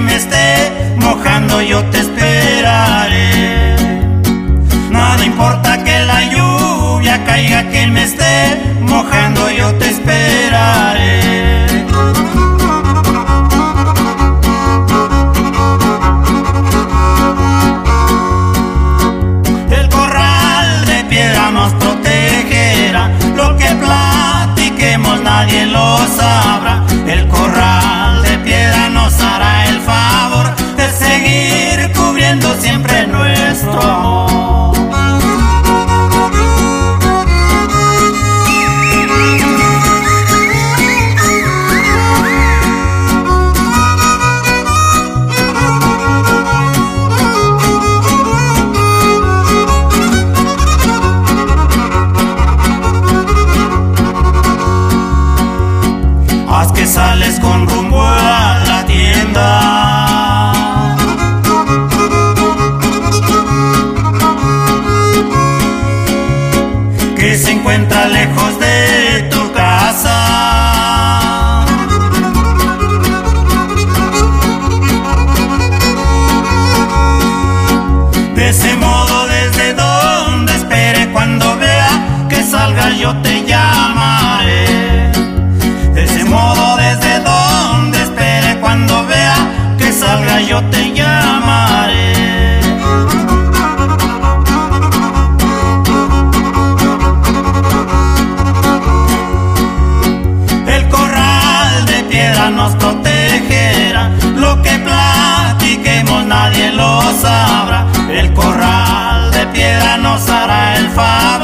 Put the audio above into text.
me esté mojando, yo te esperaré. Nada importa que la lluvia caiga, que me esté mojando, yo te esperaré. El corral de piedra nos protegerá, lo que platiquemos nadie lo sabrá. El corral de piedra nos hará el favor de seguir cubriendo siempre nuestro amor. Haz que sales con rumbo a la tienda, que se encuentra lejos de tu casa. De ese modo, desde donde espere, cuando vea que salgas yo te llamaré. De ese modo, desde donde espere, cuando vea que salga yo te llamaré. El corral de piedra nos protegerá, lo que platiquemos nadie lo sabrá. El corral de piedra nos hará el favor